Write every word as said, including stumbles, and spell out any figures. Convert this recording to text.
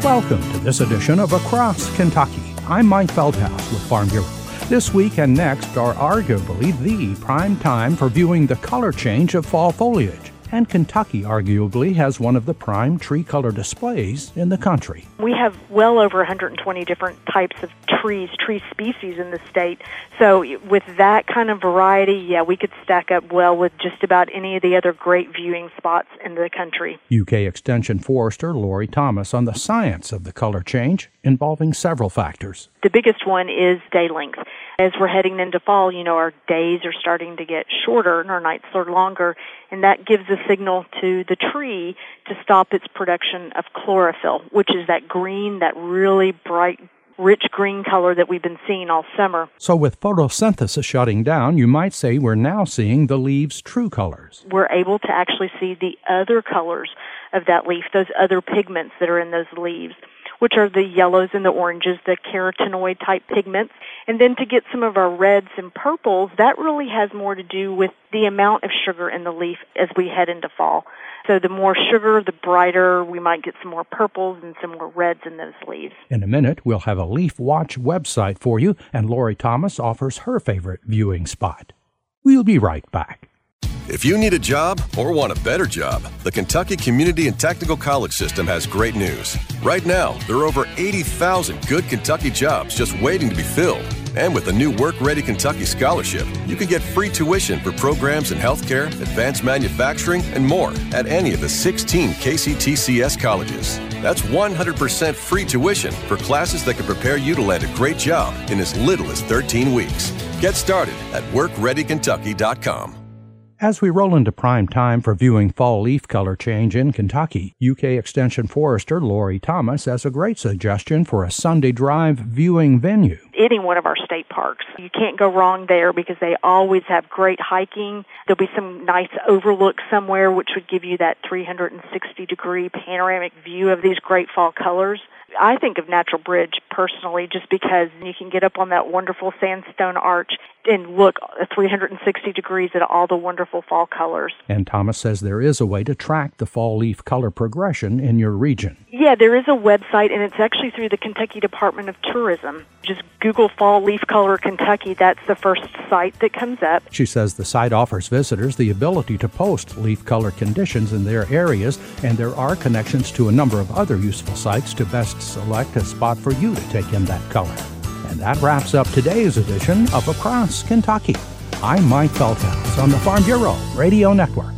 Welcome to this edition of Across Kentucky. I'm Mike Feldhaus with Farm Bureau. This week and next are arguably the prime time for viewing the color change of fall foliage. And Kentucky arguably has one of the prime tree color displays in the country. We have well over one hundred twenty different types of trees, tree species in the state. So with that kind of variety, yeah, we could stack up well with just about any of the other great viewing spots in the country. U K Extension Forester Lori Thomas on the science of the color change involving several factors. The biggest one is day length. As we're heading into fall, you know, our days are starting to get shorter and our nights are longer, and that gives a signal to the tree to stop its production of chlorophyll, which is that green, that really bright, rich green color that we've been seeing all summer. So with photosynthesis shutting down, you might say we're now seeing the leaves' true colors. We're able to actually see the other colors of that leaf, those other pigments that are in those leaves, which are the yellows and the oranges, the carotenoid-type pigments. And then to get some of our reds and purples, that really has more to do with the amount of sugar in the leaf as we head into fall. So the more sugar, the brighter. We might get some more purples and some more reds in those leaves. In a minute, we'll have a Leaf Watch website for you, and Lori Thomas offers her favorite viewing spot. We'll be right back. If you need a job or want a better job, the Kentucky Community and Technical College System has great news. Right now, there are over eighty thousand good Kentucky jobs just waiting to be filled. And with the new Work Ready Kentucky Scholarship, you can get free tuition for programs in healthcare, advanced manufacturing, and more at any of the sixteen K C T C S colleges. That's one hundred percent free tuition for classes that can prepare you to land a great job in as little as thirteen weeks. Get started at work ready kentucky dot com. As we roll into prime time for viewing fall leaf color change in Kentucky, U K Extension Forester Lori Thomas has a great suggestion for a Sunday drive viewing venue. Any one of our state parks. You can't go wrong there because they always have great hiking. There'll be some nice overlook somewhere which would give you that three hundred sixty degree panoramic view of these great fall colors. I think of Natural Bridge personally just because you can get up on that wonderful sandstone arch and look three hundred sixty degrees at all the wonderful fall colors. And Thomas says there is a way to track the fall leaf color progression in your region. Yeah, there is a website, and it's actually through the Kentucky Department of Tourism. Just Google Fall Leaf Color Kentucky. That's the first site that comes up. She says the site offers visitors the ability to post leaf color conditions in their areas, and there are connections to a number of other useful sites to best select a spot for you to take in that color. And that wraps up today's edition of Across Kentucky. I'm Mike Feldhaus on the Farm Bureau Radio Network.